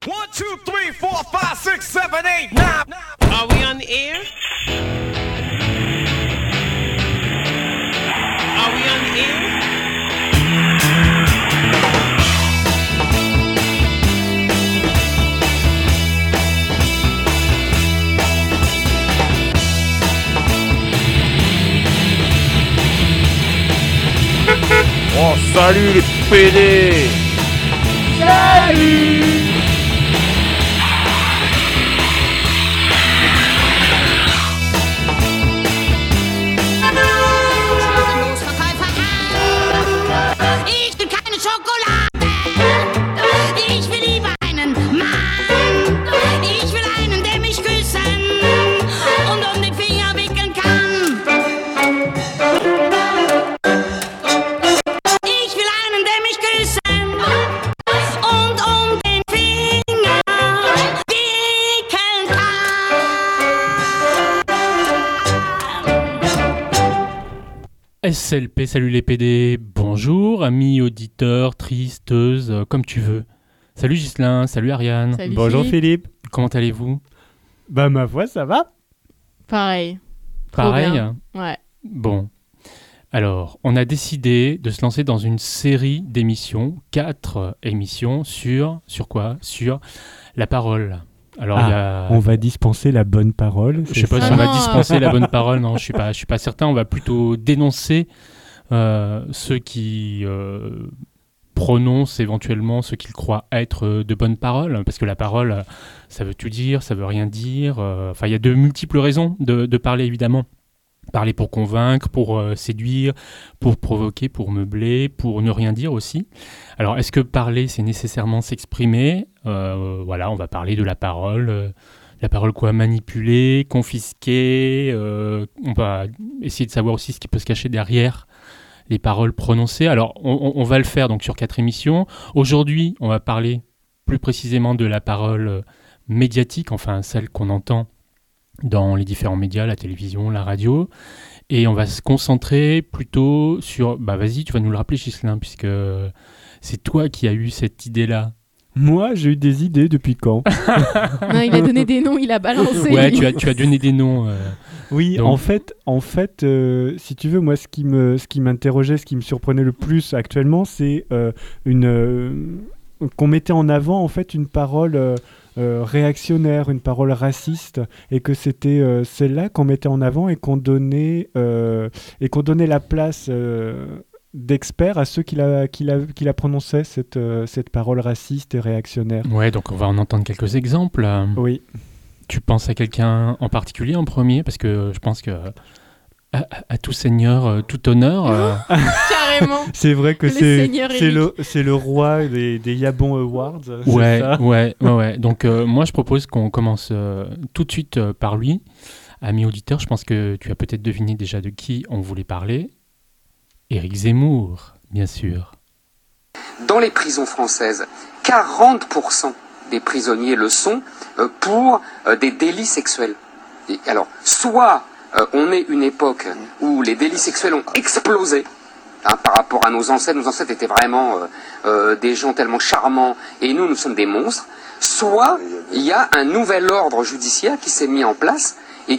1, 2, 3, 4, 5, 6, 7, 8, 9. Are we on the air? Are we on the air? Oh, salut les PD! Salut! Ich will keine Schokolade. Ich will lieber einen Mann. Ich will einen, der mich küssen und um den Finger wickeln kann. Ich will einen, der mich küssen und um den Finger wickeln kann. SLP, salut les PD, bonjour, amis auditeurs, tristeuses, comme tu veux. Salut Ghislain, salut Ariane. Salut Bonjour Philippe. Comment allez-vous? Bah ma foi, ça va? Pareil. Trop Pareil? bien. Ouais. Bon. Alors, on a décidé de se lancer dans une série d'émissions, 4 émissions sur quoi? Sur la parole. Alors, il y a... On va dispenser la bonne parole. Je sais pas ça si on va Non. dispenser la bonne parole, non, je suis pas certain. On va plutôt dénoncer ceux qui prononcent éventuellement ce qu'ils croient être de bonnes paroles, parce que la parole, ça veut tout dire, ça veut rien dire. Enfin, il y a de multiples raisons de parler, évidemment. Parler pour convaincre, pour séduire, pour provoquer, pour meubler, pour ne rien dire aussi. Alors, est-ce que parler, c'est nécessairement s'exprimer? Voilà, on va parler de la parole quoi, manipuler, confisquer. On va essayer de savoir aussi ce qui peut se cacher derrière les paroles prononcées. Alors, on va le faire donc sur 4 émissions. Aujourd'hui, on va parler plus précisément de la parole médiatique, enfin celle qu'on entend dans les différents médias, la télévision, la radio. Et on va se concentrer plutôt sur... Bah vas-y, tu vas nous le rappeler, Ghislain, puisque c'est toi qui as eu cette idée-là. Moi, j'ai eu des idées depuis quand? Non, il a donné des noms, il a balancé. Ouais, tu as donné des noms. Oui, Donc- en fait, si tu veux, moi, ce qui m'interrogeait, ce qui me surprenait le plus actuellement, c'est qu'on mettait en avant en fait une parole réactionnaire, une parole raciste, et que c'était celle-là qu'on mettait en avant et qu'on donnait la place d'experts à ceux qui la prononçaient, cette parole raciste et réactionnaire. Ouais, donc on va en entendre quelques exemples. Oui. Tu penses à quelqu'un en particulier en premier? Parce que je pense que à tout seigneur, tout honneur. Carrément. C'est vrai que Les seigneurs c'est le roi des Yabon Awards. c'est Ouais, ça ouais. Donc moi je propose qu'on commence tout de suite par lui. Ami auditeur, je pense que tu as peut-être deviné déjà de qui on voulait parler. Éric Zemmour, bien sûr. Dans les prisons françaises, 40% des prisonniers le sont pour des délits sexuels. Et alors, soit on est une époque où les délits sexuels ont explosé par rapport à nos ancêtres. Nos ancêtres étaient vraiment des gens tellement charmants et nous sommes des monstres. Soit il y a un nouvel ordre judiciaire qui s'est mis en place et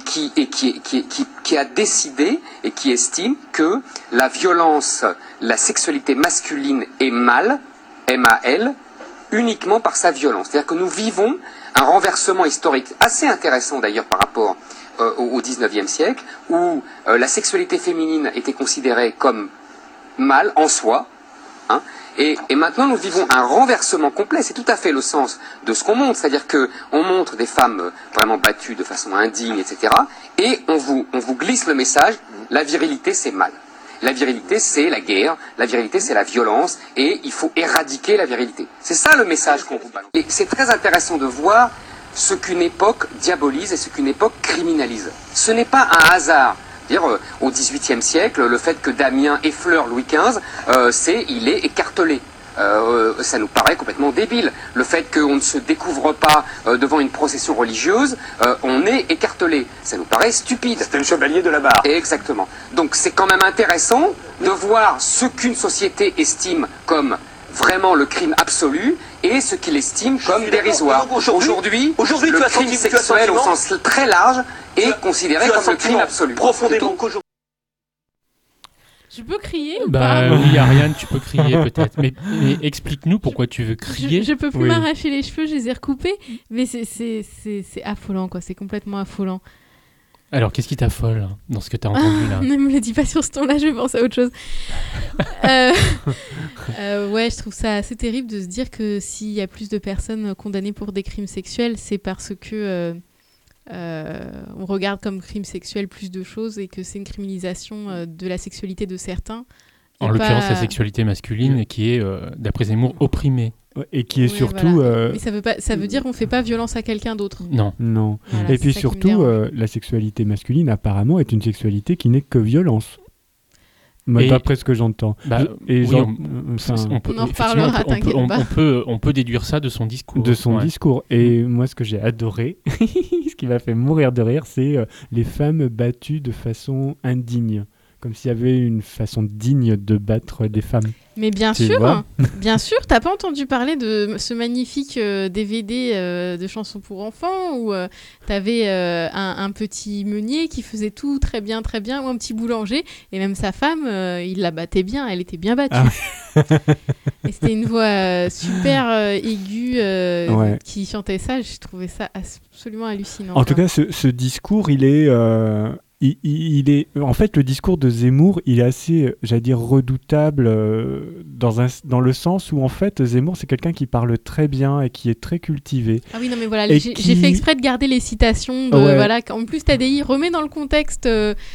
qui a décidé et qui estime que la violence, la sexualité masculine est mal, M-A-L, uniquement par sa violence. C'est-à-dire que nous vivons un renversement historique assez intéressant d'ailleurs par rapport au 19e siècle, où la sexualité féminine était considérée comme mal en soi, hein, et maintenant nous vivons un renversement complet. C'est tout à fait le sens de ce qu'on montre, c'est-à-dire que on montre des femmes vraiment battues de façon indigne, etc. Et on vous glisse le message: la virilité c'est mal. La virilité, c'est la guerre, la virilité, c'est la violence, et il faut éradiquer la virilité. C'est ça le message qu'on vous balance. Et c'est très intéressant de voir ce qu'une époque diabolise et ce qu'une époque criminalise. Ce n'est pas un hasard. Dire au XVIIIe siècle, le fait que Damien effleure Louis XV, il est écartelé. Ça nous paraît complètement débile. Le fait qu'on ne se découvre pas devant une procession religieuse, on est écartelé. Ça nous paraît stupide. C'était le chevalier de la barre. Exactement. Donc c'est quand même intéressant de voir ce qu'une société estime comme vraiment le crime absolu et ce qu'il estime comme dérisoire. Aujourd'hui, le crime sexuel au sens très large est considéré comme le crime absolu. Profondément qu'aujourd'hui. Je peux crier ou pas? Oui, Ariane, tu peux crier peut-être. Mais explique-nous pourquoi tu veux crier. Je peux plus m'arracher les cheveux, je les ai recoupés, mais c'est affolant, quoi. C'est complètement affolant. Alors, qu'est-ce qui t'affole dans ce que tu as entendu là? Ne me le dis pas sur ce ton-là, je vais penser à autre chose. Ouais, je trouve ça assez terrible de se dire que s'il y a plus de personnes condamnées pour des crimes sexuels, c'est parce que on regarde comme crime sexuel plus de choses et que c'est une criminalisation de la sexualité de certains. En l'occurrence, la sexualité masculine qui est, d'après Zemmour, opprimée. Et qui est surtout... Voilà. Mais ça veut dire qu'on ne fait pas violence à quelun d'autre. Non. Voilà, et puis surtout, la sexualité masculine, apparemment, est une sexualité qui n'est que violence. D'après ce que j'entends. On en reparlera, t'inquiète pas. On peut déduire ça de son discours. De son discours. Et moi, ce que j'ai adoré, ce qui m'a fait mourir de rire, c'est les femmes battues de façon indigne. Comme s'il y avait une façon digne de battre des femmes. Mais bien sûr, t'as pas entendu parler de ce magnifique DVD de chansons pour enfants où t'avais un petit meunier qui faisait tout très bien, ou un petit boulanger, et même sa femme, il la battait bien, elle était bien battue. Et c'était une voix super aiguë qui chantait ça, j'ai trouvé ça absolument hallucinant. En tout cas, ce discours, il est... en fait, le discours de Zemmour, il est assez, j'allais dire, redoutable dans le sens où, en fait, Zemmour, c'est quelqu'un qui parle très bien et qui est très cultivé. Ah oui, non, mais voilà, j'ai fait exprès de garder les citations. Voilà, en plus, TADI remet dans le contexte.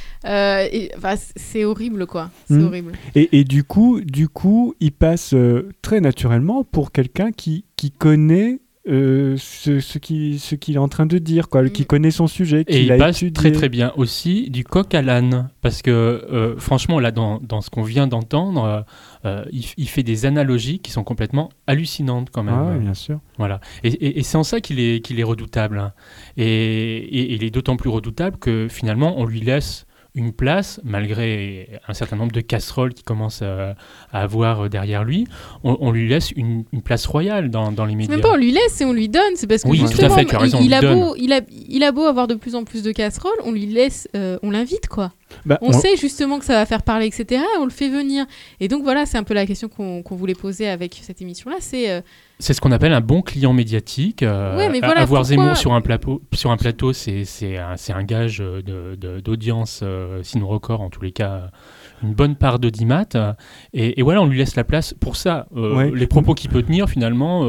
C'est horrible, quoi. C'est horrible. Et du coup, il passe très naturellement pour quelqu'un qui connaît... ce qu'il est en train de dire, quoi, qui connaît son sujet, et il passe très très bien aussi du coq à l'âne, parce que franchement là dans ce qu'on vient d'entendre, il fait des analogies qui sont complètement hallucinantes quand même. Ah ouais, bien sûr. Voilà. Et c'est en ça qu'il est redoutable, hein. Et il est d'autant plus redoutable que finalement on lui laisse une place, malgré un certain nombre de casseroles qu'il commence à avoir derrière lui, on lui laisse une place royale dans les médias. Même pas on lui laisse, c'est on lui donne, c'est parce que justement, tout à fait, tu as raison, il a beau avoir de plus en plus de casseroles, on lui laisse, on l'invite, quoi. On sait justement que ça va faire parler, etc. On le fait venir. Et donc voilà, c'est un peu la question qu'on voulait poser avec cette émission-là, c'est ce qu'on appelle un bon client médiatique. Mais voilà, avoir Zemmour sur un plateau, c'est un gage d'audience, sinon record en tous les cas, une bonne part d'audimat. Et voilà, on lui laisse la place pour ça. Les propos qu'il peut tenir, finalement,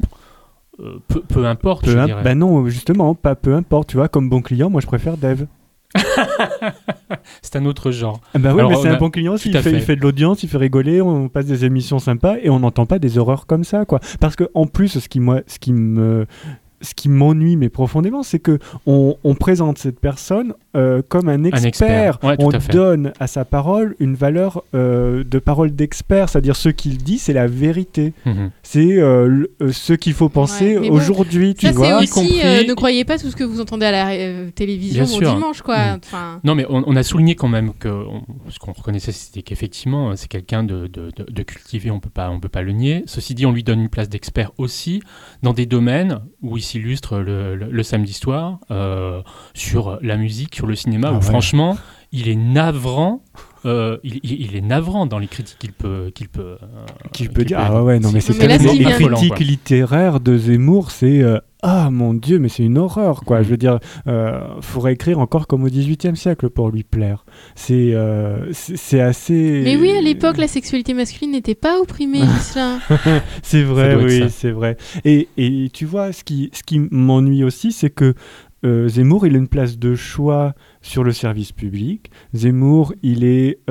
peu importe, je dirais. Ben non, justement, pas peu importe. Tu vois, comme bon client, moi je préfère Dave. C'est un autre genre. Bah oui, alors, mais c'est un bon client, il fait de l'audience, il fait rigoler, on passe des émissions sympas et on n'entend pas des horreurs comme ça, quoi. Parce que en plus, ce qui m'ennuie mais profondément, c'est que on présente cette personne comme un expert. Ouais, on donne à sa parole une valeur de parole d'expert, c'est-à-dire ce qu'il dit, c'est la vérité. C'est ce qu'il faut penser aujourd'hui, tu vois. C'est aussi, ne croyez pas tout ce que vous entendez à la télévision au dimanche, quoi. Non, mais on a souligné quand même que ce qu'on reconnaissait, c'était qu'effectivement, c'est quelqu'un de cultivé, on peut pas le nier. Ceci dit, on lui donne une place d'expert aussi dans des domaines où il s'illustre le samedi soir, sur la musique, sur le cinéma, où franchement, il est navrant. Il est navrant dans les critiques qu'il peut dire. Ah ouais, non, mais c'est tellement les critiques littéraires de Zemmour, c'est ah mon Dieu, mais c'est une horreur, quoi. Je veux dire, faudrait écrire encore comme au XVIIIe siècle pour lui plaire. C'est assez. Mais oui, à l'époque, la sexualité masculine n'était pas opprimée, Ghislain. C'est vrai, oui, c'est vrai. Et tu vois, ce qui m'ennuie aussi, c'est que Zemmour, il a une place de choix sur le service public. Zemmour, il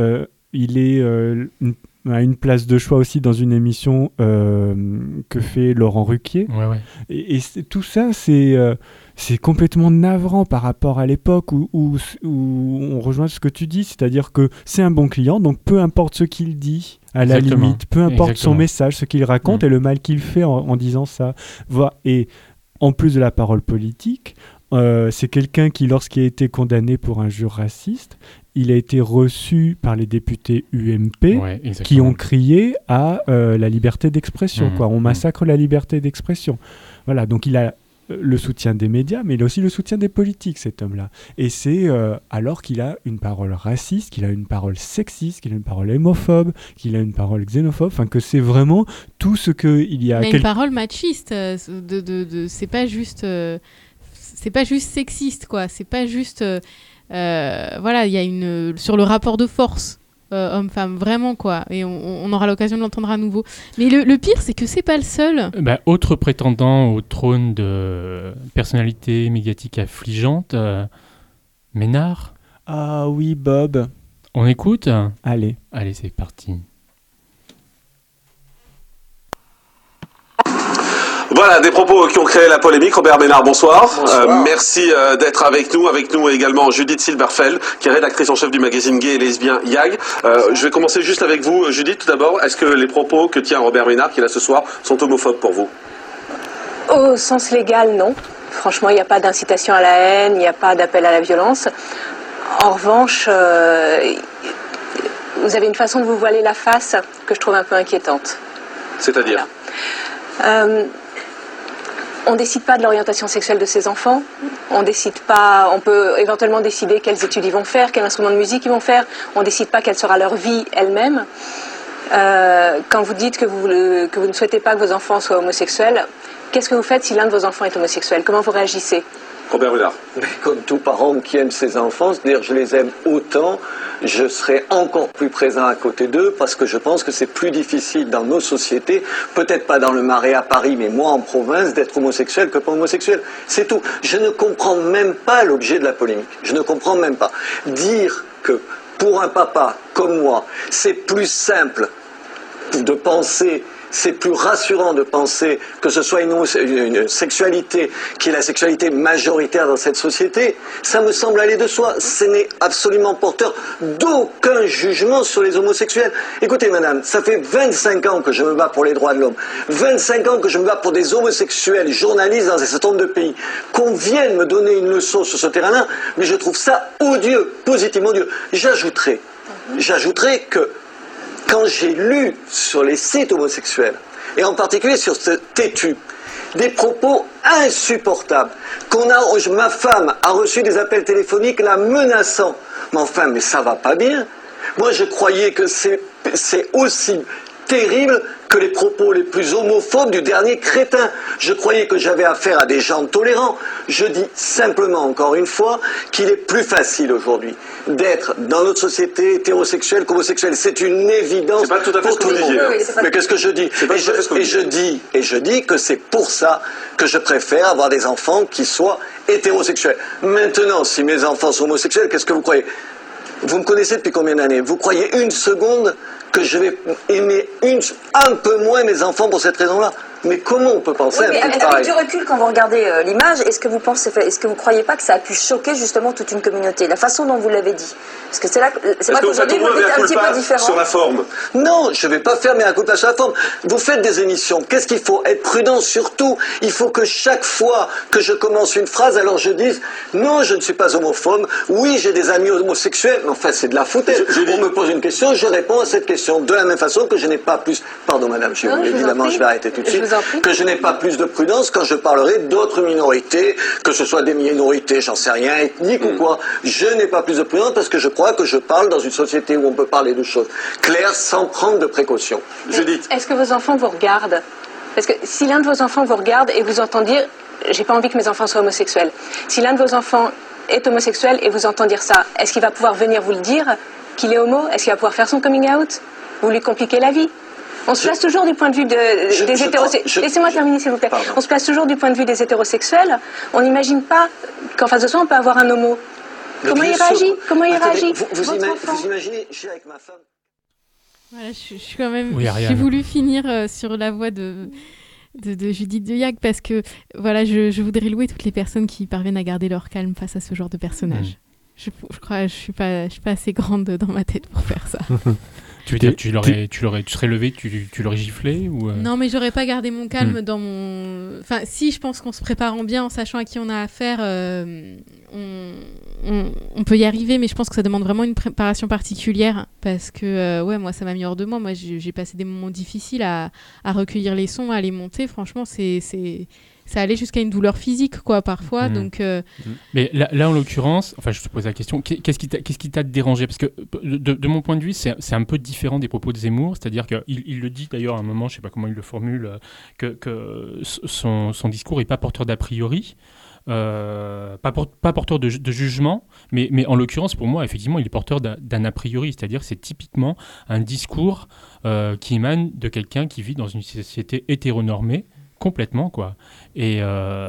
a une place de choix aussi dans une émission que fait Laurent Ruquier. Ouais. Et tout ça, c'est complètement navrant par rapport à l'époque où on rejoint ce que tu dis, c'est-à-dire que c'est un bon client, donc peu importe ce qu'il dit, à la limite, peu importe son message, ce qu'il raconte et le mal qu'il fait en disant ça. Et en plus de la parole politique, c'est quelqu'un qui, lorsqu'il a été condamné pour injure raciste, il a été reçu par les députés UMP Ouais, exactement. qui ont crié à la liberté d'expression. Mmh. On massacre la liberté d'expression. Voilà, donc il a le soutien des médias, mais il a aussi le soutien des politiques, cet homme-là. Et c'est alors qu'il a une parole raciste, qu'il a une parole sexiste, qu'il a une parole hémophobe, qu'il a une parole xénophobe, enfin que c'est vraiment tout ce qu'il y a... Mais une parole machiste, c'est pas juste sexiste, quoi. C'est pas juste... voilà, il y a une... Sur le rapport de force. Homme-femme, vraiment quoi, et on aura l'occasion de l'entendre à nouveau. Mais le pire, c'est que c'est pas le seul. Autre prétendant au trône de personnalité médiatique affligeante, Ménard. Ah oui, Bob. On écoute ? Allez, c'est parti. Voilà, des propos qui ont créé la polémique. Robert Ménard, bonsoir. Merci d'être avec nous également Judith Silberfeld, qui est rédactrice en chef du magazine gay et lesbien YAG. Je vais commencer juste avec vous, Judith, tout d'abord. Est-ce que les propos que tient Robert Ménard, qui est là ce soir, sont homophobes pour vous ? Au sens légal, non. Franchement, il n'y a pas d'incitation à la haine, il n'y a pas d'appel à la violence. En revanche, vous avez une façon de vous voiler la face que je trouve un peu inquiétante. C'est-à-dire ? Voilà. On ne décide pas de l'orientation sexuelle de ses enfants. On peut éventuellement décider quelles études ils vont faire, quel instrument de musique ils vont faire. On ne décide pas quelle sera leur vie elle-même. Quand vous dites que vous ne souhaitez pas que vos enfants soient homosexuels, qu'est-ce que vous faites si l'un de vos enfants est homosexuel ? Comment vous réagissez ? Robert Ménard. Mais comme tout parent qui aime ses enfants, c'est-à-dire je les aime autant, je serai encore plus présent à côté d'eux parce que je pense que c'est plus difficile dans nos sociétés, peut-être pas dans le Marais à Paris, mais moi en province, d'être homosexuel que pas homosexuel. C'est tout. Je ne comprends même pas l'objet de la polémique. Je ne comprends même pas. Dire que pour un papa comme moi, c'est plus simple de penser... C'est plus rassurant de penser que ce soit une sexualité qui est la sexualité majoritaire dans cette société. Ça me semble aller de soi. Ce n'est absolument porteur d'aucun jugement sur les homosexuels. Écoutez, madame, ça fait 25 ans que je me bats pour les droits de l'homme. 25 ans que je me bats pour des homosexuels journalistes dans un certain nombre de pays. Qu'on vienne me donner une leçon sur ce terrain-là, mais je trouve ça odieux, positivement odieux. J'ajouterai que quand j'ai lu sur les sites homosexuels, et en particulier sur ce Tétu, des propos insupportables, ma femme a reçu des appels téléphoniques la menaçant. Mais ça va pas bien. Moi, je croyais que c'est aussi terrible que les propos les plus homophobes du dernier crétin. Je croyais que j'avais affaire à des gens tolérants. Je dis simplement, encore une fois, qu'il est plus facile aujourd'hui d'être dans notre société hétérosexuelle qu'homosexuelle. C'est une évidence pas tout à fait pour tout le monde. Mais qu'est-ce que je dis ? Je dis que c'est pour ça que je préfère avoir des enfants qui soient hétérosexuels. Maintenant, si mes enfants sont homosexuels, qu'est-ce que vous croyez ? Vous me connaissez depuis combien d'années ? Vous croyez une seconde que je vais aimer un peu moins mes enfants pour cette raison-là ? Mais comment on peut penser à un truc pareil ? Avec du recul, quand vous regardez l'image, est-ce que vous croyez pas que ça a pu choquer justement toute une communauté ? La façon dont vous l'avez dit. Parce que c'est vrai qu'aujourd'hui, vous êtes un petit peu différent. Sur la forme. Non, je ne vais pas faire mea culpa sur la forme. Vous faites des émissions. Qu'est-ce qu'il faut ? Être prudent surtout. Il faut que chaque fois que je commence une phrase, alors je dise non, je ne suis pas homophobe. Oui, j'ai des amis homosexuels. Mais enfin, c'est de la foutaise. On me pose une question, je réponds à cette question. De la même façon que je n'ai pas plus... Pardon, madame, évidemment, je vais arrêter tout de suite. Que je n'ai pas plus de prudence quand je parlerai d'autres minorités, que ce soit des minorités, j'en sais rien, ethniques ou quoi. Je n'ai pas plus de prudence parce que je crois que je parle dans une société où on peut parler de choses claires sans prendre de précautions. Judith. Est-ce que vos enfants vous regardent ? Parce que si l'un de vos enfants vous regarde et vous entend dire « j'ai pas envie que mes enfants soient homosexuels », si l'un de vos enfants est homosexuel et vous entend dire ça, est-ce qu'il va pouvoir venir vous le dire qu'il est homo ? Est-ce qu'il va pouvoir faire son coming out ? Vous lui compliquez la vie ? On se place toujours du point de vue des hétérosexuels. Laissez-moi terminer, s'il vous plaît. Pardon. On se place toujours du point de vue des hétérosexuels. On n'imagine pas qu'en face de soi, on peut avoir un homo. Comment il réagit ? Comment il réagit ? Vous imaginez, je suis avec ma femme. Voilà, je suis quand même. Oui, j'ai voulu finir sur la voix de Judith de YAG parce que voilà, je voudrais louer toutes les personnes qui parviennent à garder leur calme face à ce genre de personnage. Je crois que je suis pas assez grande dans ma tête pour faire ça. Tu veux dire, tu serais levé, tu l'aurais giflé ou Non, mais j'aurais pas gardé mon calme dans mon. Enfin, si, je pense qu'en se préparant bien, en sachant à qui on a affaire, on peut y arriver, mais je pense que ça demande vraiment une préparation particulière parce que, moi, ça m'a mis hors de moi. Moi, j'ai passé des moments difficiles à recueillir les sons, à les monter. Franchement, ça allait jusqu'à une douleur physique, quoi, parfois. Donc, Mais là, en l'occurrence, enfin, je te pose la question, qu'est-ce qui t'a dérangé ? Parce que de mon point de vue, c'est un peu différent des propos de Zemmour, c'est-à-dire qu'il le dit d'ailleurs à un moment, je ne sais pas comment il le formule, que son discours n'est pas porteur d'a priori, pas porteur de jugement, mais en l'occurrence, pour moi, effectivement, il est porteur d'un a priori, c'est-à-dire que c'est typiquement un discours qui émane de quelqu'un qui vit dans une société hétéronormée, complètement, quoi. Et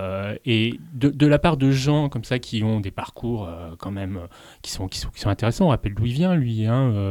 de la part de gens comme ça qui ont des parcours quand même qui sont intéressants. On rappelle d'où il vient, lui.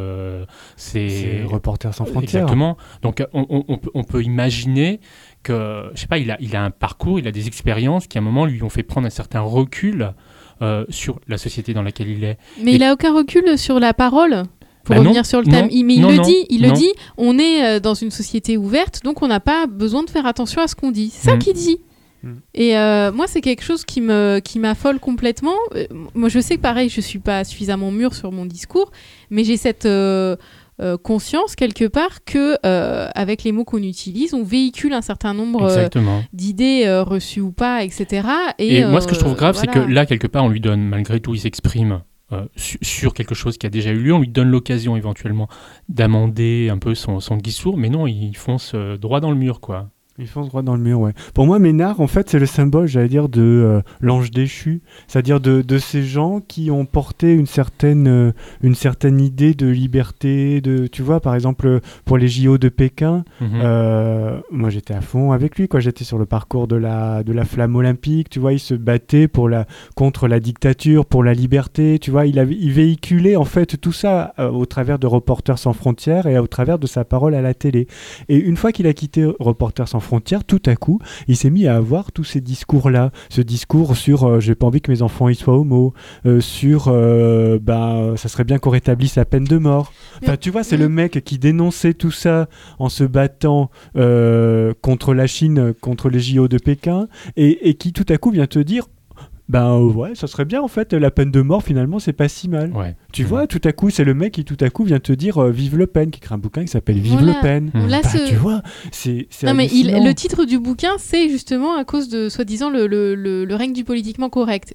C'est Reporters sans frontières. Exactement. Donc on peut imaginer que, je sais pas, il a un parcours, il a des expériences qui à un moment lui ont fait prendre un certain recul sur la société dans laquelle il est. Mais il a aucun recul sur la parole. Pour revenir sur le thème, il le dit, on est dans une société ouverte, donc on n'a pas besoin de faire attention à ce qu'on dit. C'est ça qu'il dit. Et moi, c'est quelque chose qui m'affole complètement. Moi, je sais que pareil, je suis pas suffisamment mûre sur mon discours, mais j'ai cette conscience quelque part que avec les mots qu'on utilise, on véhicule un certain nombre d'idées reçues ou pas, etc. Et moi, ce que je trouve grave, c'est que là, quelque part, on lui donne, malgré tout, il s'exprime sur quelque chose qui a déjà eu lieu, on lui donne l'occasion éventuellement d'amender un peu son discours, mais non, il fonce droit dans le mur, quoi. Il fonce droit dans le mur, ouais. Pour moi, Ménard, en fait, c'est le symbole, j'allais dire, de l'ange déchu, c'est-à-dire de ces gens qui ont porté une certaine idée de liberté, tu vois, par exemple, pour les JO de Pékin, moi, j'étais à fond avec lui, quoi. J'étais sur le parcours de la flamme olympique, tu vois, il se battait contre la dictature, pour la liberté, tu vois, il véhiculait, en fait, tout ça au travers de Reporters sans frontières et au travers de sa parole à la télé. Et une fois qu'il a quitté Reporters sans frontières, tout à coup, il s'est mis à avoir tous ces discours-là. Ce discours sur j'ai pas envie que mes enfants ils soient homo, sur ça serait bien qu'on rétablisse la peine de mort. Enfin, tu vois, c'est le mec qui dénonçait tout ça en se battant contre la Chine, contre les JO de Pékin, et qui tout à coup vient te dire ouais, ça serait bien en fait, la peine de mort finalement c'est pas si mal. Ouais. Tu vois, tout à coup, c'est le mec qui tout à coup vient te dire Vive Le Pen, qui écrit un bouquin qui s'appelle Vive Le Pen. Tu vois, c'est non, mais le titre du bouquin, c'est justement à cause de soi-disant le règne du politiquement correct.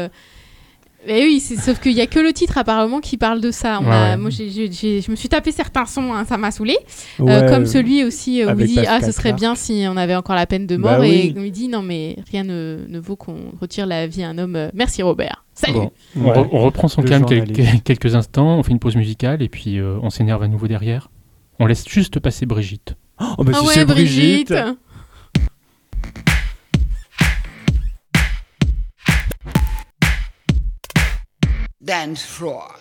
Et oui, sauf qu'il n'y a que le titre apparemment qui parle de ça. Moi, je me suis tapé certains sons, ça m'a saoulé. Comme celui aussi où il dit ce serait bien si on avait encore la peine de mort. Et il dit non, mais rien ne vaut qu'on retire la vie à un homme. Merci Robert. Salut. Bon. On reprend son calme quelques instants, on fait une pause musicale et puis on s'énerve à nouveau derrière. On laisse juste passer Brigitte. C'est Brigitte. Dance floor.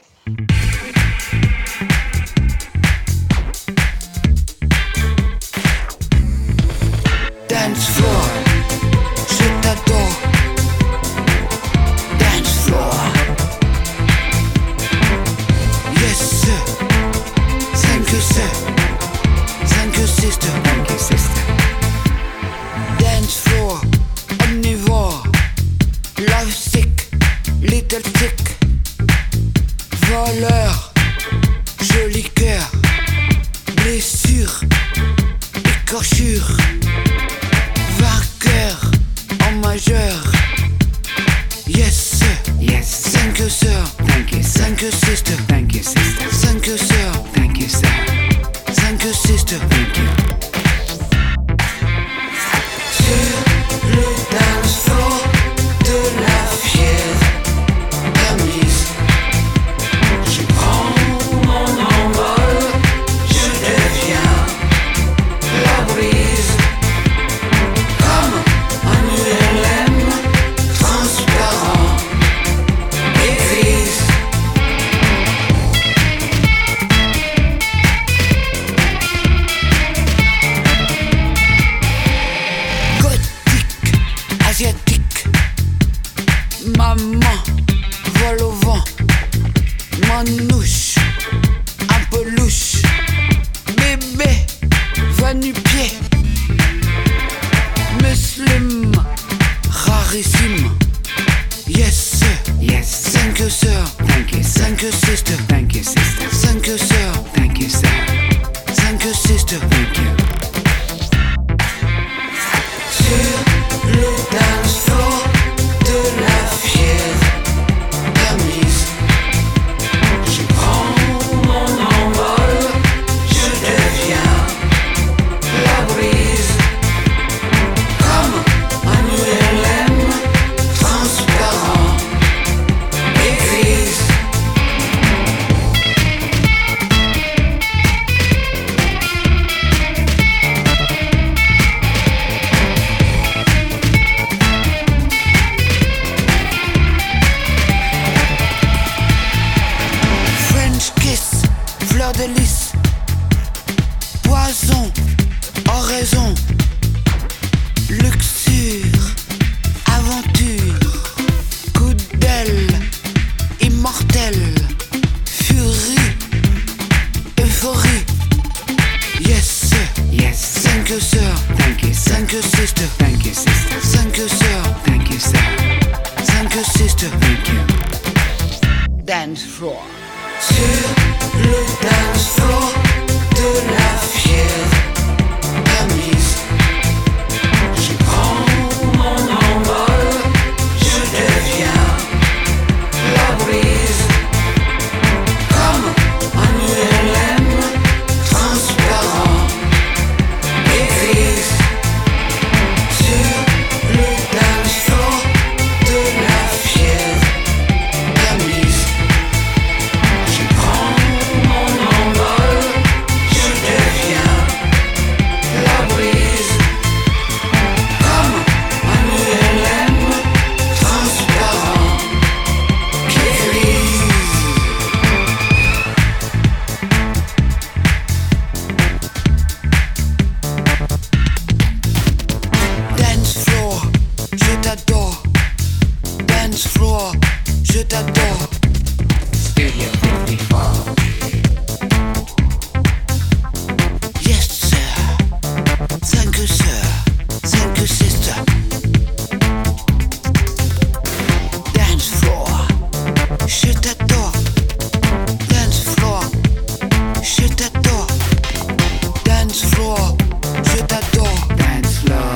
Dance floor, je t'adore. Dance floor. Yes sir. Thank you sir. Thank you sister. Thank you sister. Dance floor, omnivore. Love sick, little sick. Voleur, joli cœur, blessure, écorchure, vainqueur en majeur. Yes sir, yes, thank you sir, thank you sister, thank you sister, thank you sir, thank you sir, thank you sister, thank you. Sur le dance floor de la fièvre. Maman, vole au vent, manouche, un peu louche, rarissime. Yes, yes. 5 sœurs, thank you. 5 sisters, thank you, sister. 5 sœurs, thank you, sir. 5 sisters, thank you. Sur le dance floor de la fière Tamise, je prends mon envol, je deviens la brise, comme un ULM transparent et grise. French kiss, fleur de lys, poison, oraison, luxure, aventure, coup d'aile, immortel, furie, euphorie. Yes, yes. 5 sœurs, thank you. 5 sisters, thank you, sister. 5 sœurs, thank you, sir. 5 sisters, thank you. Dance floor. Sur le dance floor de la fière Tamise, je prends mon envol, je deviens la brise, comme un ULM transparent et grise. Sur le dance floor de la fière Tamise, je prends mon envol, je deviens la brise, comme un ULM transparent qui grise. Dance floor, je t'adore. Dance floor, je t'adore. Studio 54. Yes, sir. 5 sœurs, 5 sisters. Dance floor, je t'adore. Dance floor, je t'adore. Dance floor, je t'adore. Dance floor.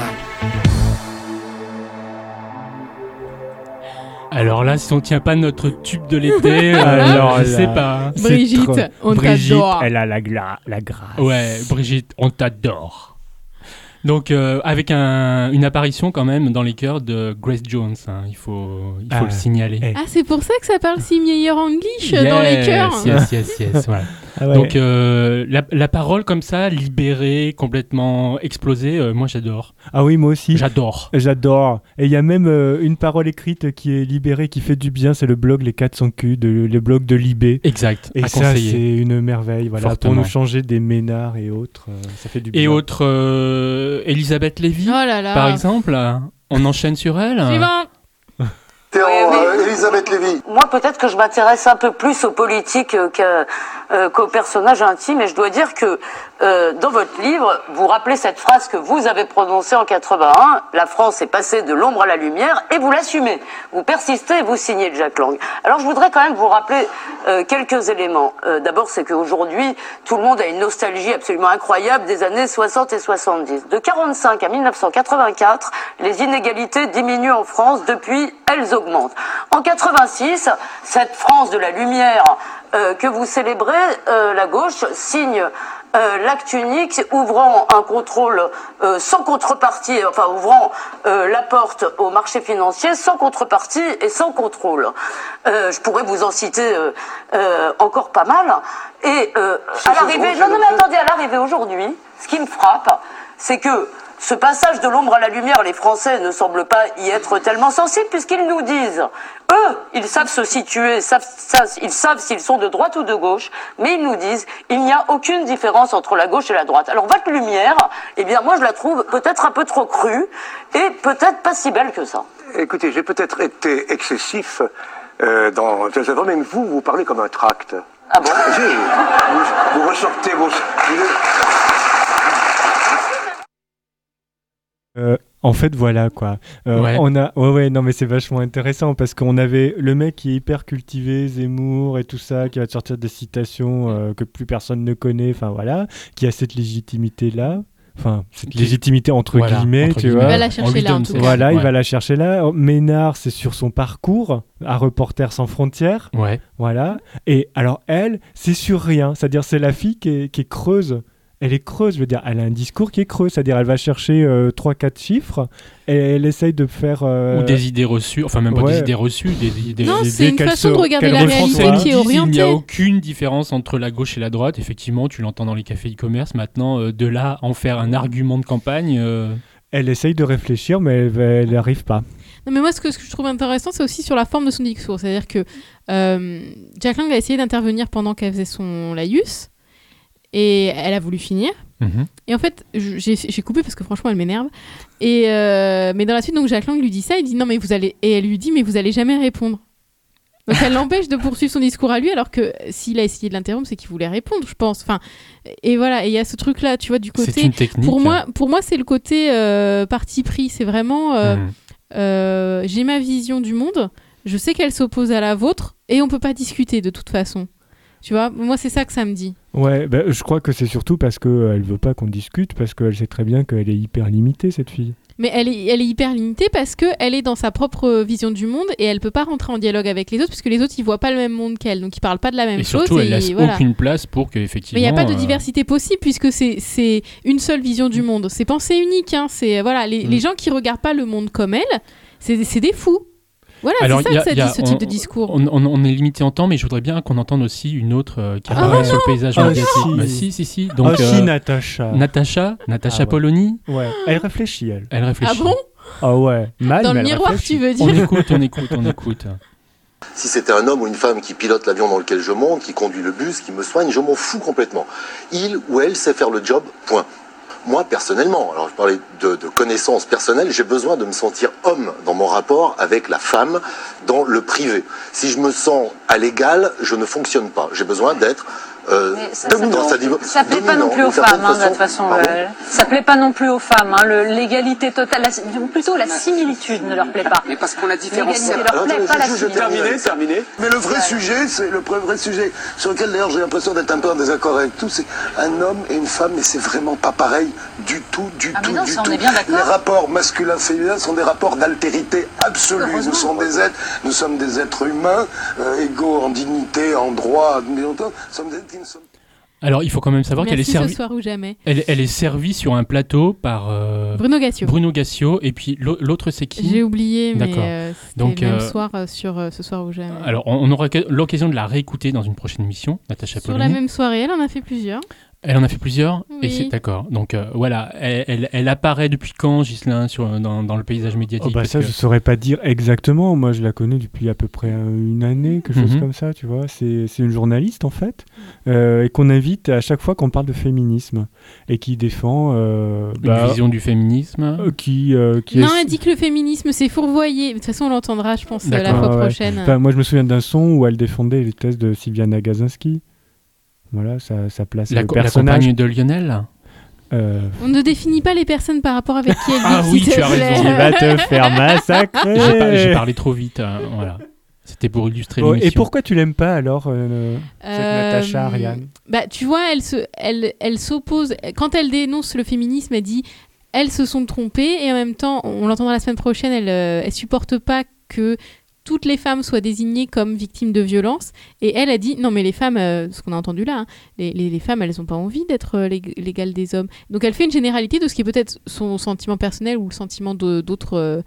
Alors là, si on tient pas notre tube de l'été, Alors je là, sais pas. c'est Brigitte, trop- on Brigitte, t'adore. elle a la grâce. Ouais, Brigitte, on t'adore. Donc, avec une apparition quand même dans les chœurs de Grace Jones, hein, il faut le signaler. Ah, c'est pour ça que ça parle si meilleur English dans les chœurs. Yes, voilà. Ah ouais. Donc, la parole comme ça, libérée, complètement explosée, moi j'adore. Ah oui, moi aussi. J'adore. J'adore. Et il y a même une parole écrite qui est libérée, qui fait du bien, c'est le blog Les 400 Q, le blog de Libé. Exact, Et à ça, conseiller. c'est une merveille. Voilà, Fortement. pour nous changer des ménards et autres, ça fait du bien. Et autre, Elisabeth Lévy, Oh là là. par exemple, on enchaîne sur elle. Suivant. Elisabeth Lévy. Moi, peut-être que je m'intéresse un peu plus aux politiques qu'aux personnages intimes, et je dois dire que dans votre livre, vous rappelez cette phrase que vous avez prononcée en 81, la France est passée de l'ombre à la lumière, et vous l'assumez. Vous persistez et vous signez Jack Lang. Alors je voudrais quand même vous rappeler quelques éléments. D'abord, c'est qu'aujourd'hui, tout le monde a une nostalgie absolument incroyable des années 60 et 70. De 45 à 1984, les inégalités diminuent en France, depuis, elles augmentent. En 86, cette France de la lumière que vous célébrez, la gauche signe l'acte unique ouvrant un contrôle sans contrepartie, enfin ouvrant la porte au marché financier sans contrepartie et sans contrôle. Je pourrais vous en citer encore pas mal. Et à l'arrivée, non mais attendez, à l'arrivée aujourd'hui, ce qui me frappe, c'est que ce passage de l'ombre à la lumière, les Français ne semblent pas y être tellement sensibles, puisqu'ils nous disent, eux, ils savent se situer, ils savent s'ils sont de droite ou de gauche, mais ils nous disent, il n'y a aucune différence entre la gauche et la droite. Alors votre lumière, eh bien moi je la trouve peut-être un peu trop crue, et peut-être pas si belle que ça. Écoutez, j'ai peut-être été excessif dans tes œuvres, même vous parlez comme un tract. Ah bon? Vous ressortez vos... En fait, voilà quoi. Non, mais c'est vachement intéressant parce qu'on avait le mec qui est hyper cultivé, Zemmour et tout ça, qui va te sortir des citations que plus personne ne connaît, enfin voilà, qui a cette légitimité-là. Enfin, cette légitimité entre guillemets, tu vois. Il va la chercher là, en tout cas. Voilà, il va la chercher là. Ménard, c'est sur son parcours à Reporters sans frontières. Ouais. Voilà. Et alors, elle, c'est sur rien. C'est-à-dire, c'est la fille qui est creuse. Elle est creuse, je veux dire, elle a un discours qui est creux, c'est-à-dire elle va chercher 3-4 chiffres et elle essaye de faire... Ou des idées reçues, enfin même pas des idées reçues, des idées... Non, c'est une façon de regarder la réalité qui est orientée. Il n'y a aucune différence entre la gauche et la droite, effectivement, tu l'entends dans les cafés e-commerce, maintenant, de là en faire un argument de campagne... Elle essaye de réfléchir, mais elle n'y arrive pas. Non, mais moi, ce que je trouve intéressant, c'est aussi sur la forme de son discours, c'est-à-dire que Jack Lang a essayé d'intervenir pendant qu'elle faisait son laïus, et elle a voulu finir. Et en fait, j'ai coupé parce que franchement, elle m'énerve. Mais dans la suite, donc Jack Lang lui dit ça, il dit non, mais vous allez... Et elle lui dit, mais vous allez jamais répondre. Donc elle l'empêche de poursuivre son discours à lui, alors que s'il a essayé de l'interrompre, c'est qu'il voulait répondre, je pense. Enfin, et voilà, et il y a ce truc-là, tu vois, du côté... C'est une technique. Pour moi, c'est le côté parti pris. C'est vraiment... j'ai ma vision du monde, je sais qu'elle s'oppose à la vôtre, et on peut pas discuter de toute façon. Tu vois, moi, c'est ça que ça me dit. Ouais, je crois que c'est surtout parce qu'elle veut pas qu'on discute, parce qu'elle sait très bien qu'elle est hyper limitée, cette fille. Mais elle est hyper limitée parce qu'elle est dans sa propre vision du monde et elle peut pas rentrer en dialogue avec les autres puisque les autres ils voient pas le même monde qu'elle, donc ils parlent pas de la même chose. Et surtout, elle laisse aucune place pour qu'effectivement... Mais il n'y a pas de diversité possible puisque c'est une seule vision du monde. C'est pensée unique, hein. C'est, voilà, les gens qui regardent pas le monde comme elle, c'est des fous. Voilà, alors, c'est ça que ça dit, ce type de discours. On est limité en temps, mais je voudrais bien qu'on entende aussi une autre qui apparaît sur le paysage médiatique. Si. Donc, Natacha Polony. Ouais. Elle réfléchit, elle. Elle réfléchit. Ah bon? Ah ouais. Mal, dans mais le miroir, réfléchit. tu veux dire? On écoute. Si c'était un homme ou une femme qui pilote l'avion dans lequel je monte, qui conduit le bus, qui me soigne, je m'en fous complètement. Il ou elle sait faire le job, point. Moi, personnellement, alors je parlais de connaissances personnelles, j'ai besoin de me sentir homme dans mon rapport avec la femme dans le privé. Si je me sens à l'égal, je ne fonctionne pas. J'ai besoin d'être dominant. Ça plaît pas non plus aux femmes, de toute façon. Ça plaît pas non plus aux femmes. L'égalité totale, plutôt la similitude ne leur plaît pas. Mais parce qu'on la différencie. Terminé. Mais le vrai sujet, c'est le vrai sujet sur lequel d'ailleurs j'ai l'impression d'être un peu en désaccord avec tout, c'est un homme et une femme, mais c'est vraiment pas pareil du tout. On est bien d'accord. Les rapports masculin-féminin sont des rapports d'altérité absolue. Nous sommes des êtres humains, égaux en dignité, en droit, mais nous sommes des êtres qui ne sont... Alors, il faut quand même savoir qu'elle est servie. Ce soir ou jamais. Elle est servie sur un plateau par Bruno Gassio. Et puis l'autre, c'est qui? J'ai oublié, mais c'était le même soir sur Ce soir ou jamais. Alors, on aura l'occasion de la réécouter dans une prochaine émission, Natacha Polony. Sur la même soirée, elle en a fait plusieurs. Elle en a fait plusieurs, oui. Et c'est d'accord. Donc voilà, elle apparaît depuis quand, Ghislain, dans le paysage médiatique? Ça, je saurais pas dire exactement. Moi, je la connais depuis à peu près une année, quelque chose comme ça, tu vois. C'est une journaliste, en fait, et qu'on invite à chaque fois qu'on parle de féminisme et qui défend... une vision du féminisme Non, elle dit que le féminisme, c'est fourvoyer. De toute façon, on l'entendra, je pense, la fois prochaine. Enfin, moi, je me souviens d'un son où elle défendait les thèses de Sylviana Gazinski. Voilà, ça place le personnage. La compagne de Lionel. On ne définit pas les personnes par rapport avec qui elles vivent. Ah oui, tu as raison. Tu vas te faire massacrer. J'ai parlé trop vite. Voilà. C'était pour illustrer l'émission. Et pourquoi tu l'aimes pas alors, cette Natacha Ariane? Tu vois, elle s'oppose. Quand elle dénonce le féminisme, elle dit elles se sont trompées et en même temps, on l'entendra la semaine prochaine, elle supporte pas que toutes les femmes soient désignées comme victimes de violences. Et elle a dit, non mais les femmes, ce qu'on a entendu là, les femmes, elles n'ont pas envie d'être l'égale des hommes. Donc elle fait une généralité de ce qui est peut-être son sentiment personnel ou le sentiment d'autres...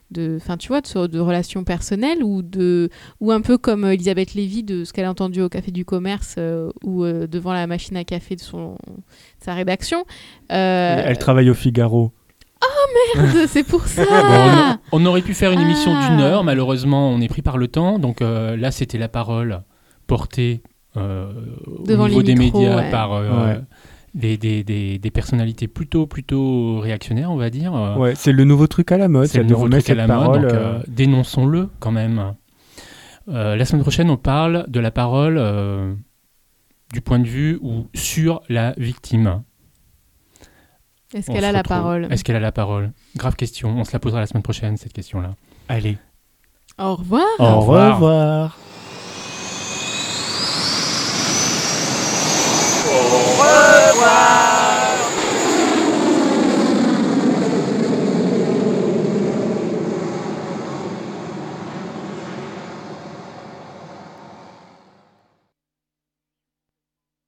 de relations personnelles ou un peu comme Elisabeth Lévy de ce qu'elle a entendu au Café du Commerce ou devant la machine à café de sa rédaction. Elle travaille au Figaro. Oh merde, c'est pour ça. On aurait pu faire une émission d'1 heure, malheureusement on est pris par le temps, donc là c'était la parole portée au niveau des médias par des personnalités plutôt réactionnaires, on va dire. Ouais, c'est le nouveau truc à la mode. C'est le nouveau truc à la mode, donc dénonçons-le quand même. La semaine prochaine on parle de la parole du point de vue ou sur la victime. Est-ce On qu'elle se a la retrouve. parole? Est-ce qu'elle a la parole? Grave question. On se la posera la semaine prochaine, cette question-là. Allez. Au revoir. Au revoir.